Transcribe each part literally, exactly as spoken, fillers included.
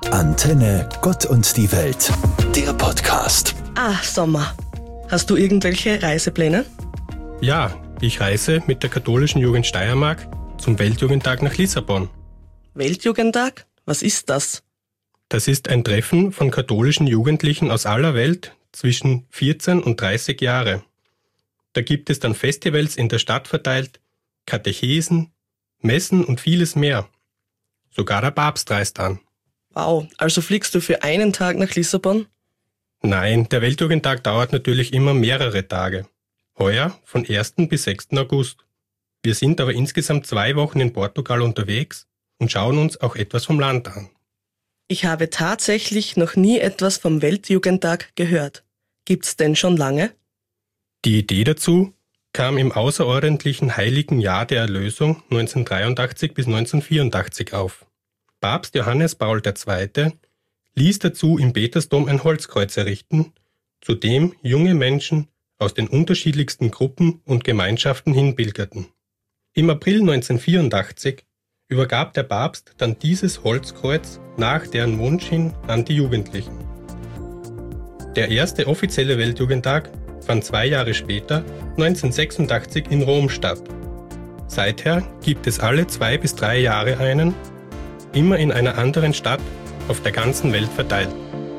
Antenne Gott und die Welt, der Podcast. Ah, Sommer. Hast du irgendwelche Reisepläne? Ja, ich reise mit der katholischen Jugend Steiermark zum Weltjugendtag nach Lissabon. Weltjugendtag? Was ist das? Das ist ein Treffen von katholischen Jugendlichen aus aller Welt zwischen vierzehn und dreißig Jahre. Da gibt es dann Festivals in der Stadt verteilt, Katechesen, Messen und vieles mehr. Sogar der Papst reist an. Wow, also fliegst du für einen Tag nach Lissabon? Nein, der Weltjugendtag dauert natürlich immer mehrere Tage. Heuer von ersten bis sechsten August. Wir sind aber insgesamt zwei Wochen in Portugal unterwegs und schauen uns auch etwas vom Land an. Ich habe tatsächlich noch nie etwas vom Weltjugendtag gehört. Gibt's denn schon lange? Die Idee dazu kam im außerordentlichen Heiligen Jahr der Erlösung neunzehnhundertdreiundachtzig bis neunzehnhundertvierundachtzig auf. Papst Johannes Paul der Zweite ließ dazu im Petersdom ein Holzkreuz errichten, zu dem junge Menschen aus den unterschiedlichsten Gruppen und Gemeinschaften hinpilgerten. Im April neunzehnhundertvierundachtzig übergab der Papst dann dieses Holzkreuz nach deren Wunsch hin an die Jugendlichen. Der erste offizielle Weltjugendtag fand zwei Jahre später, neunzehnhundertsechsundachtzig, in Rom statt. Seither gibt es alle zwei bis drei Jahre einen, immer in einer anderen Stadt auf der ganzen Welt verteilt.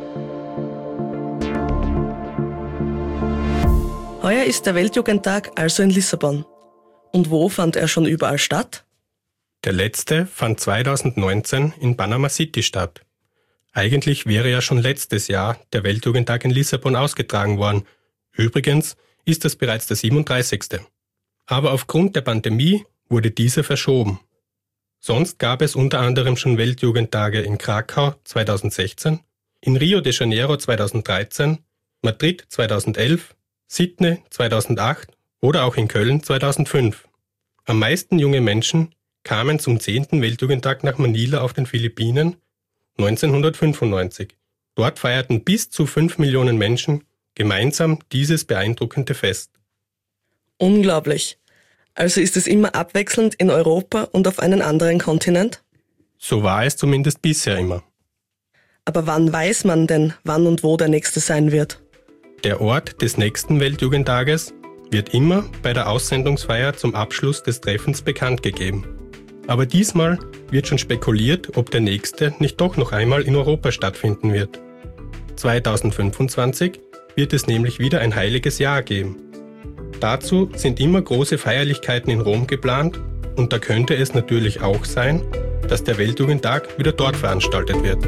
Heuer ist der Weltjugendtag also in Lissabon. Und wo fand er schon überall statt? Der letzte fand zweitausendneunzehn in Panama City statt. Eigentlich wäre ja schon letztes Jahr der Weltjugendtag in Lissabon ausgetragen worden. Übrigens ist das bereits der siebenunddreißigste. Aber aufgrund der Pandemie wurde dieser verschoben. Sonst gab es unter anderem schon Weltjugendtage in Krakau zweitausendsechzehn, in Rio de Janeiro zweitausenddreizehn, Madrid zweitausendelf, Sydney zweitausendacht oder auch in Köln zweitausendfünf. Am meisten junge Menschen kamen zum zehnten Weltjugendtag nach Manila auf den Philippinen neunzehnhundertfünfundneunzig. Dort feierten bis zu fünf Millionen Menschen gemeinsam dieses beeindruckende Fest. Unglaublich. Also ist es immer abwechselnd in Europa und auf einem anderen Kontinent? So war es zumindest bisher immer. Aber wann weiß man denn, wann und wo der nächste sein wird? Der Ort des nächsten Weltjugendtages wird immer bei der Aussendungsfeier zum Abschluss des Treffens bekannt gegeben. Aber diesmal wird schon spekuliert, ob der nächste nicht doch noch einmal in Europa stattfinden wird. zweitausendfünfundzwanzig wird es nämlich wieder ein heiliges Jahr geben. Dazu sind immer große Feierlichkeiten in Rom geplant und da könnte es natürlich auch sein, dass der Weltjugendtag wieder dort veranstaltet wird.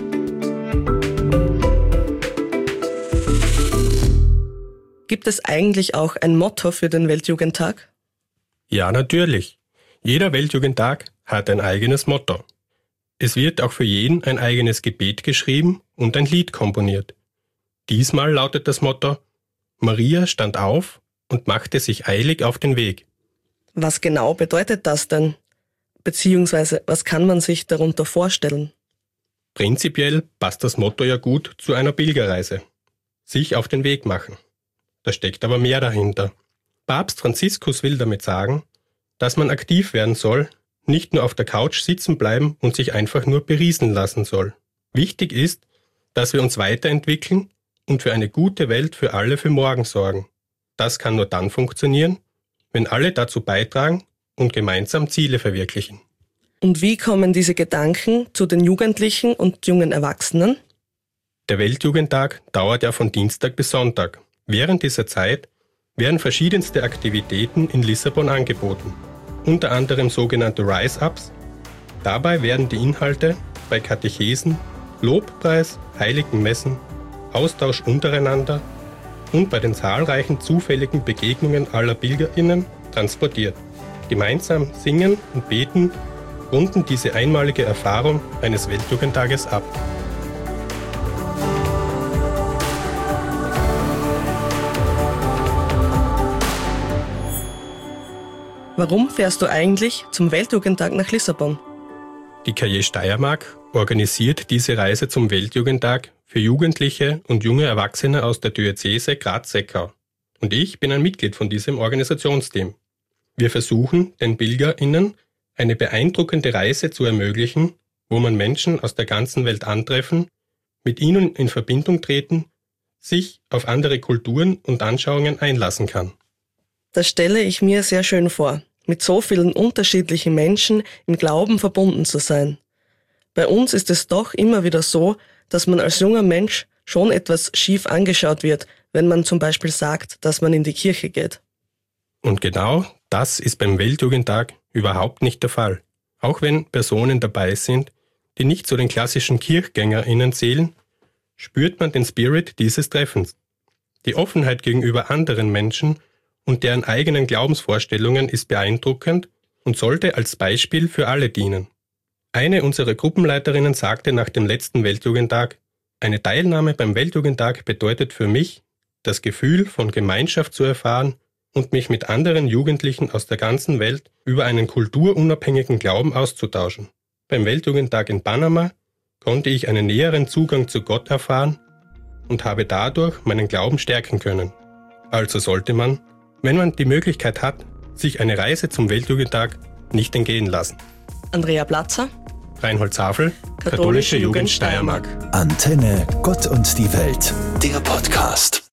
Gibt es eigentlich auch ein Motto für den Weltjugendtag? Ja, natürlich. Jeder Weltjugendtag hat ein eigenes Motto. Es wird auch für jeden ein eigenes Gebet geschrieben und ein Lied komponiert. Diesmal lautet das Motto: Maria stand auf und machte sich eilig auf den Weg. Was genau bedeutet das denn? Beziehungsweise, was kann man sich darunter vorstellen? Prinzipiell passt das Motto ja gut zu einer Pilgerreise. Sich auf den Weg machen. Da steckt aber mehr dahinter. Papst Franziskus will damit sagen, dass man aktiv werden soll, nicht nur auf der Couch sitzen bleiben und sich einfach nur berieseln lassen soll. Wichtig ist, dass wir uns weiterentwickeln und für eine gute Welt für alle für morgen sorgen. Das kann nur dann funktionieren, wenn alle dazu beitragen und gemeinsam Ziele verwirklichen. Und wie kommen diese Gedanken zu den Jugendlichen und jungen Erwachsenen? Der Weltjugendtag dauert ja von Dienstag bis Sonntag. Während dieser Zeit werden verschiedenste Aktivitäten in Lissabon angeboten, unter anderem sogenannte Rise-Ups. Dabei werden die Inhalte bei Katechesen, Lobpreis, heiligen Messen, Austausch untereinander und bei den zahlreichen zufälligen Begegnungen aller PilgerInnen transportiert. Gemeinsam singen und beten runden diese einmalige Erfahrung eines Weltjugendtages ab. Warum fährst du eigentlich zum Weltjugendtag nach Lissabon? Die K J Steiermark organisiert diese Reise zum Weltjugendtag für Jugendliche und junge Erwachsene aus der Diözese Graz-Seckau. Und ich bin ein Mitglied von diesem Organisationsteam. Wir versuchen, den PilgerInnen eine beeindruckende Reise zu ermöglichen wo man Menschen aus der ganzen Welt antreffen, mit ihnen in Verbindung treten, sich auf andere Kulturen und Anschauungen einlassen kann. Das stelle ich mir sehr schön vor, mit so vielen unterschiedlichen Menschen im Glauben verbunden zu sein. Bei uns ist es doch immer wieder so, dass man als junger Mensch schon etwas schief angeschaut wird, wenn man zum Beispiel sagt, dass man in die Kirche geht. Und genau das ist beim Weltjugendtag überhaupt nicht der Fall. Auch wenn Personen dabei sind, die nicht zu den klassischen KirchgängerInnen zählen, spürt man den Spirit dieses Treffens. Die Offenheit gegenüber anderen Menschen und deren eigenen Glaubensvorstellungen ist beeindruckend und sollte als Beispiel für alle dienen. Eine unserer Gruppenleiterinnen sagte nach dem letzten Weltjugendtag: Eine Teilnahme beim Weltjugendtag bedeutet für mich, das Gefühl von Gemeinschaft zu erfahren und mich mit anderen Jugendlichen aus der ganzen Welt über einen kulturunabhängigen Glauben auszutauschen. Beim Weltjugendtag in Panama konnte ich einen näheren Zugang zu Gott erfahren und habe dadurch meinen Glauben stärken können. Also sollte man, wenn man die Möglichkeit hat, sich eine Reise zum Weltjugendtag nicht entgehen lassen. Andrea Platzer, Reinhold Zafel, Katholische, Katholische Jugend Steiermark. Antenne Gott und die Welt, der Podcast.